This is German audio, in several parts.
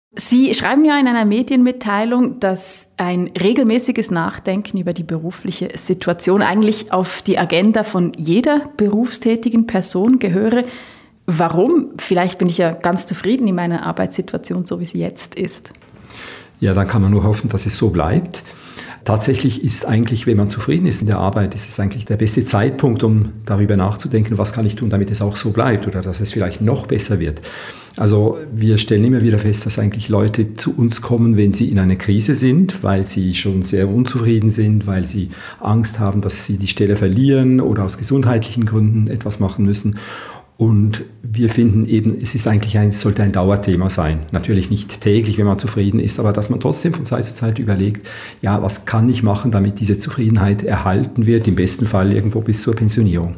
Sie schreiben ja in einer Medienmitteilung, dass ein regelmäßiges Nachdenken über die berufliche Situation eigentlich auf die Agenda von jeder berufstätigen Person gehöre. Warum? Vielleicht bin ich ja ganz zufrieden in meiner Arbeitssituation, so wie sie jetzt ist. Ja, dann kann man nur hoffen, dass es so bleibt. Tatsächlich ist eigentlich, wenn man zufrieden ist in der Arbeit, ist es eigentlich der beste Zeitpunkt, um darüber nachzudenken, was kann ich tun, damit es auch so bleibt oder dass es vielleicht noch besser wird. Also wir stellen immer wieder fest, dass eigentlich Leute zu uns kommen, wenn sie in einer Krise sind, weil sie schon sehr unzufrieden sind, weil sie Angst haben, dass sie die Stelle verlieren oder aus gesundheitlichen Gründen etwas machen müssen. Und wir finden eben, es sollte ein Dauerthema sein. Natürlich nicht täglich, wenn man zufrieden ist, aber dass man trotzdem von Zeit zu Zeit überlegt, ja, was kann ich machen, damit diese Zufriedenheit erhalten wird, im besten Fall irgendwo bis zur Pensionierung.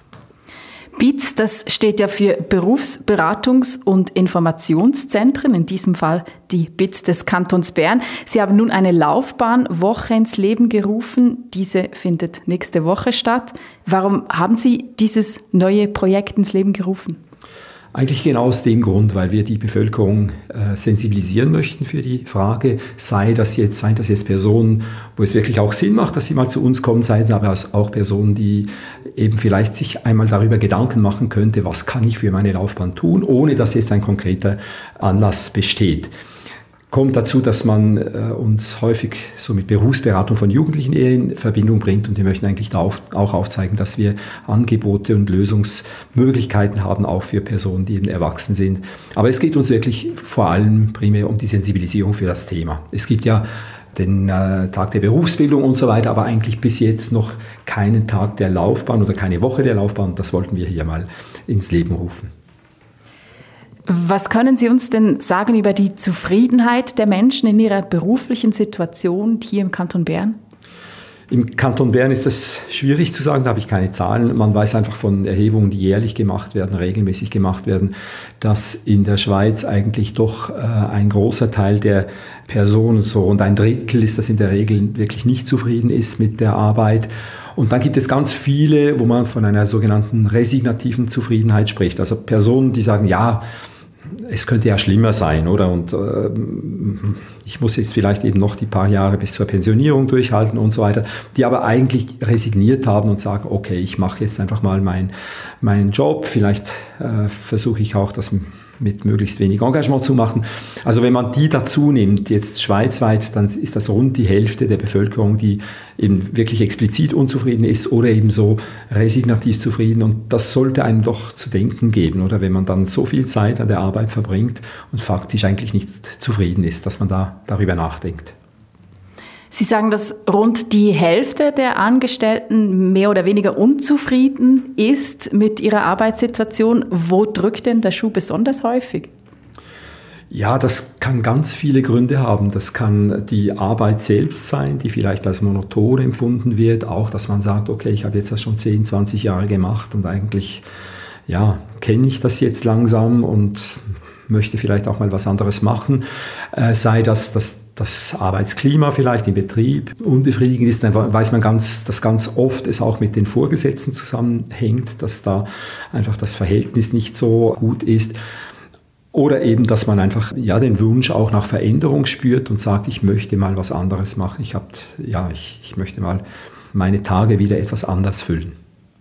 BIZ, das steht ja für Berufsberatungs- und Informationszentren, in diesem Fall die BIZ des Kantons Bern. Sie haben nun eine Laufbahnwoche ins Leben gerufen. Diese findet nächste Woche statt. Warum haben Sie dieses neue Projekt ins Leben gerufen? Eigentlich genau aus dem Grund, weil wir die Bevölkerung sensibilisieren möchten für die Frage, seien das jetzt Personen, wo es wirklich auch Sinn macht, dass sie mal zu uns kommen, seien es aber auch Personen, die eben vielleicht sich einmal darüber Gedanken machen könnte, was kann ich für meine Laufbahn tun, ohne dass jetzt ein konkreter Anlass besteht. Kommt dazu, dass man uns häufig so mit Berufsberatung von Jugendlichen in Verbindung bringt und wir möchten eigentlich da auch aufzeigen, dass wir Angebote und Lösungsmöglichkeiten haben, auch für Personen, die eben erwachsen sind. Aber es geht uns wirklich vor allem primär um die Sensibilisierung für das Thema. Es gibt ja den Tag der Berufsbildung und so weiter, aber eigentlich bis jetzt noch keinen Tag der Laufbahn oder keine Woche der Laufbahn. Das wollten wir hier mal ins Leben rufen. Was können Sie uns denn sagen über die Zufriedenheit der Menschen in ihrer beruflichen Situation hier im Kanton Bern? Im Kanton Bern ist das schwierig zu sagen, da habe ich keine Zahlen. Man weiß einfach von Erhebungen, die jährlich gemacht werden, regelmäßig gemacht werden, dass in der Schweiz eigentlich doch ein großer Teil der Personen, so rund ein Drittel ist das in der Regel, wirklich nicht zufrieden ist mit der Arbeit. Und dann gibt es ganz viele, wo man von einer sogenannten resignativen Zufriedenheit spricht. Also Personen, die sagen, ja, es könnte ja schlimmer sein, oder? Und ich muss jetzt vielleicht eben noch die paar Jahre bis zur Pensionierung durchhalten und so weiter, die aber eigentlich resigniert haben und sagen, okay, ich mache jetzt einfach mal meinen Job, vielleicht versuche ich auch das mit möglichst wenig Engagement zu machen. Also wenn man die dazu nimmt, jetzt schweizweit, dann ist das rund die Hälfte der Bevölkerung, die eben wirklich explizit unzufrieden ist oder eben so resignativ zufrieden. Und das sollte einem doch zu denken geben, oder wenn man dann so viel Zeit an der Arbeit verbringt und faktisch eigentlich nicht zufrieden ist, dass man da darüber nachdenkt. Sie sagen, dass rund die Hälfte der Angestellten mehr oder weniger unzufrieden ist mit ihrer Arbeitssituation. Wo drückt denn der Schuh besonders häufig? Ja, das kann ganz viele Gründe haben. Das kann die Arbeit selbst sein, die vielleicht als monoton empfunden wird. Auch, dass man sagt, okay, ich habe jetzt das schon 10, 20 Jahre gemacht und eigentlich kenne ich das jetzt langsam und möchte vielleicht auch mal was anderes machen. Sei das Arbeitsklima vielleicht im Betrieb unbefriedigend ist, dann weiß man dass ganz oft es auch mit den Vorgesetzten zusammenhängt, dass da einfach das Verhältnis nicht so gut ist. Oder eben, dass man einfach den Wunsch auch nach Veränderung spürt und sagt, ich möchte mal was anderes machen. Ich möchte mal meine Tage wieder etwas anders füllen.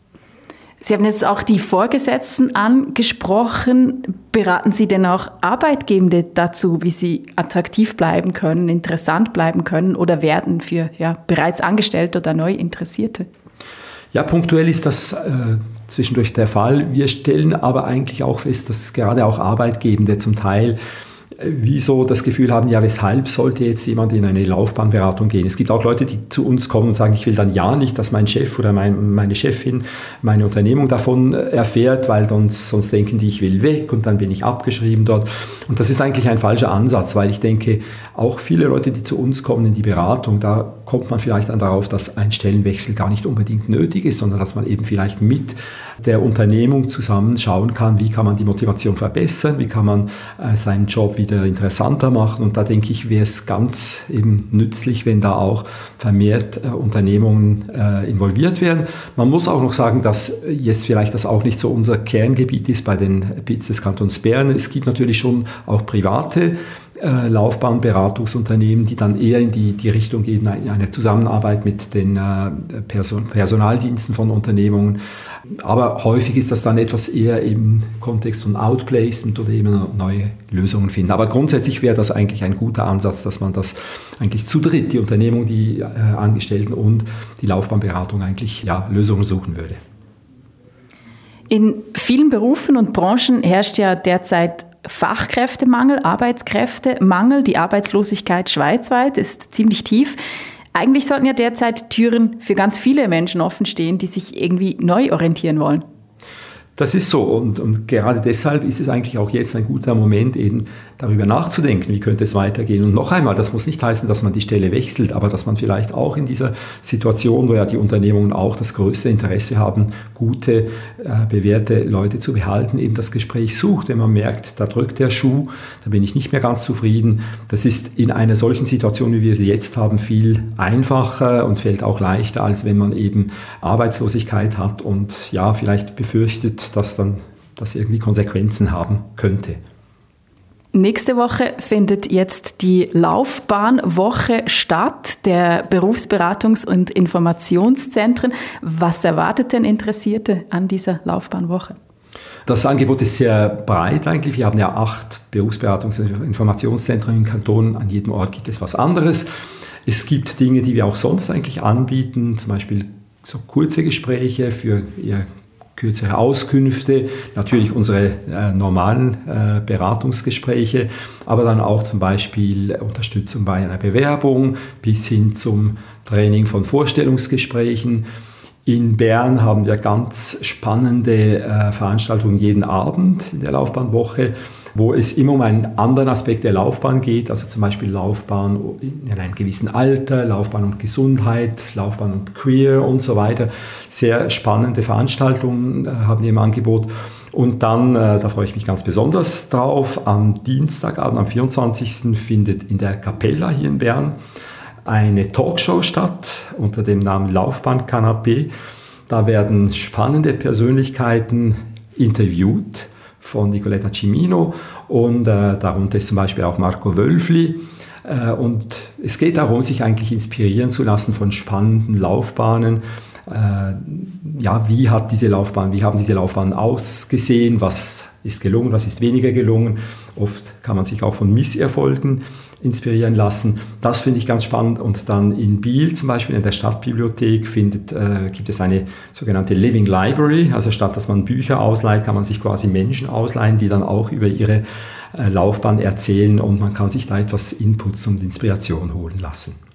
Sie haben jetzt auch die Vorgesetzten angesprochen. Beraten Sie denn auch Arbeitgebende dazu, wie sie attraktiv bleiben können, interessant bleiben können oder werden für bereits Angestellte oder Neuinteressierte? Ja, punktuell ist das zwischendurch der Fall. Wir stellen aber eigentlich auch fest, dass gerade auch Arbeitgebende zum Teil wieso das Gefühl haben, weshalb sollte jetzt jemand in eine Laufbahnberatung gehen? Es gibt auch Leute, die zu uns kommen und sagen, ich will dann nicht, dass mein Chef oder meine Chefin meine Unternehmung davon erfährt, weil sonst denken die, ich will weg und dann bin ich abgeschrieben dort. Und das ist eigentlich ein falscher Ansatz, weil ich denke, auch viele Leute, die zu uns kommen in die Beratung, da kommt man vielleicht dann darauf, dass ein Stellenwechsel gar nicht unbedingt nötig ist, sondern dass man eben vielleicht mit der Unternehmung zusammen schauen kann, wie kann man die Motivation verbessern, wie kann man seinen Job wieder interessanter machen. Und da denke ich, wäre es ganz eben nützlich, wenn da auch vermehrt Unternehmungen involviert werden. Man muss auch noch sagen, dass jetzt vielleicht das auch nicht so unser Kerngebiet ist bei den BIZ des Kantons Bern. Es gibt natürlich schon auch private Laufbahnberatungsunternehmen, die dann eher in die Richtung gehen, eine Zusammenarbeit mit den Personaldiensten von Unternehmungen. Aber häufig ist das dann etwas eher im Kontext von Outplacement oder eben neue Lösungen finden. Aber grundsätzlich wäre das eigentlich ein guter Ansatz, dass man das eigentlich zu dritt, die Unternehmung, die Angestellten und die Laufbahnberatung eigentlich Lösungen suchen würde. In vielen Berufen und Branchen herrscht ja derzeit Fachkräftemangel, Arbeitskräftemangel. Die Arbeitslosigkeit schweizweit ist ziemlich tief. Eigentlich sollten ja derzeit Türen für ganz viele Menschen offen stehen, die sich irgendwie neu orientieren wollen. Das ist so und gerade deshalb ist es eigentlich auch jetzt ein guter Moment, eben darüber nachzudenken, wie könnte es weitergehen. Und noch einmal, das muss nicht heißen, dass man die Stelle wechselt, aber dass man vielleicht auch in dieser Situation, wo ja die Unternehmungen auch das größte Interesse haben, gute, bewährte Leute zu behalten, eben das Gespräch sucht. Wenn man merkt, da drückt der Schuh, da bin ich nicht mehr ganz zufrieden. Das ist in einer solchen Situation, wie wir sie jetzt haben, viel einfacher und fällt auch leichter, als wenn man eben Arbeitslosigkeit hat und vielleicht befürchtet, dass dann das irgendwie Konsequenzen haben könnte. Nächste Woche findet jetzt die Laufbahnwoche statt, der Berufsberatungs- und Informationszentren. Was erwartet denn Interessierte an dieser Laufbahnwoche? Das Angebot ist sehr breit eigentlich. Wir haben ja 8 Berufsberatungs- und Informationszentren im Kanton. An jedem Ort gibt es was anderes. Es gibt Dinge, die wir auch sonst eigentlich anbieten, zum Beispiel so kurze Gespräche für eher kürzere Auskünfte, natürlich unsere normalen Beratungsgespräche, aber dann auch zum Beispiel Unterstützung bei einer Bewerbung bis hin zum Training von Vorstellungsgesprächen. In Bern haben wir ganz spannende Veranstaltungen jeden Abend in der Laufbahnwoche, wo es immer um einen anderen Aspekt der Laufbahn geht, also zum Beispiel Laufbahn in einem gewissen Alter, Laufbahn und Gesundheit, Laufbahn und Queer und so weiter. Sehr spannende Veranstaltungen haben wir im Angebot. Und dann, da freue ich mich ganz besonders drauf, am Dienstagabend, am 24. findet in der Capella hier in Bern eine Talkshow statt unter dem Namen Laufbahn-Kanapé. Da werden spannende Persönlichkeiten interviewt von Nicoletta Cimino und darunter ist zum Beispiel auch Marco Wölfli. Und es geht darum, sich eigentlich inspirieren zu lassen von spannenden Laufbahnen. Wie haben diese Laufbahnen ausgesehen? Was ist gelungen, was ist weniger gelungen? Oft kann man sich auch von Misserfolgen inspirieren lassen. Das finde ich ganz spannend. Und dann in Biel zum Beispiel in der Stadtbibliothek gibt es eine sogenannte Living Library. Also statt dass man Bücher ausleiht, kann man sich quasi Menschen ausleihen, die dann auch über ihre Laufbahn erzählen und man kann sich da etwas Inputs und Inspiration holen lassen.